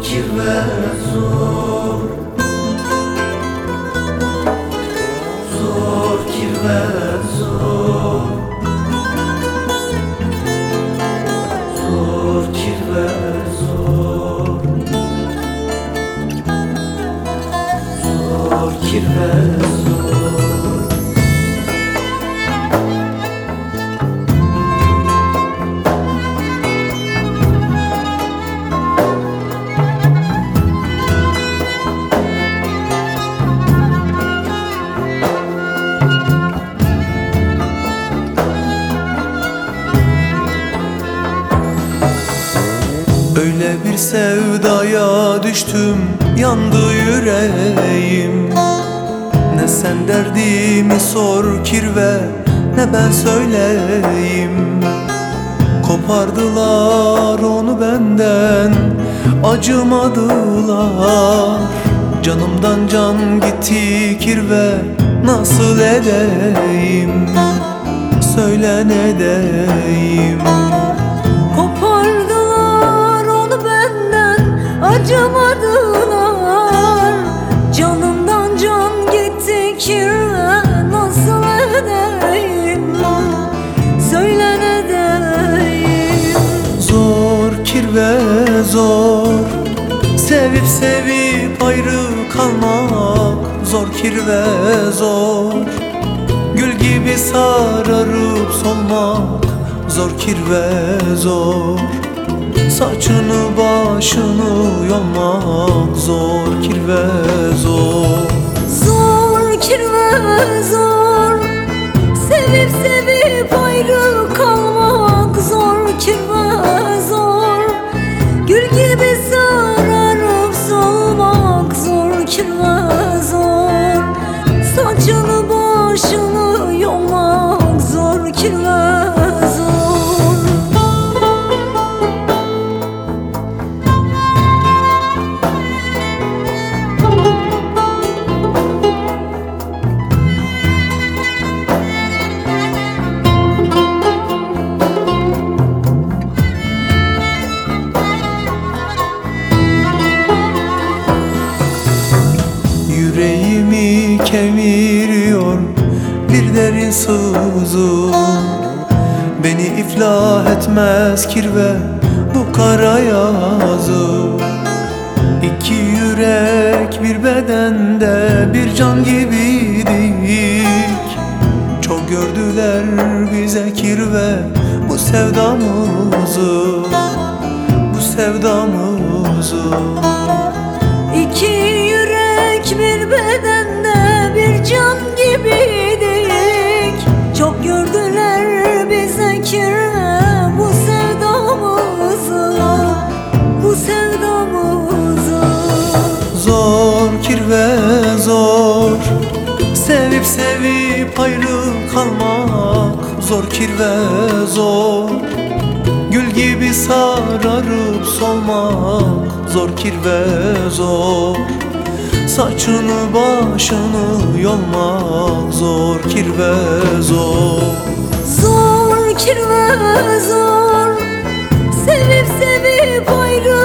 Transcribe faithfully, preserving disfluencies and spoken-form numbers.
kirve zor, zor kirve zor, zor kirve zor, zor kirve zor. Öyle bir sevdaya düştüm, yandı yüreğim. Ne sen derdimi sor kirve, ne ben söyleyeyim. Kopardılar onu benden, acımadılar. Canımdan can gitti kirve, nasıl edeyim? Söyle ne diyeyim? Acımadılar, canımdan can gitti kirve, nasıl edeyim? Söyle ne diyeyim? Zor kirve zor, sevip sevip ayrı kalmak. Zor kirve zor, gül gibi sararıp solmak. Zor kirve zor, saçını başını yolmak. Zor kirve zor, zor kirve zor, sevip sevip ayrı kalmak. Zor kirve zor, gül gibi sararıp solmak. Zor kirve zor, saçını başını yolmak. Zor kirve zor. yüreğimi kemiriyor bir derin sızı. Beni iflah etmez kirve bu kara yazı. İki yürek bir bedende bir can gibiydik. Çok gördüler bize kirve bu sevdamızı, bu sevdamızı. İki yürek bir bedende bir can gibiydik. Çok gördüler bize kirve bu sevdamızı, bu sevdamızı. Zor kirve zor, sevip sevip ayrı kalmak. Zor kirve zor, gül gibi sararıp solmak. Zor kirve zor, saçını başını yolmak. Zor kirve zor, zor kirve zor, sevip sevip ayrı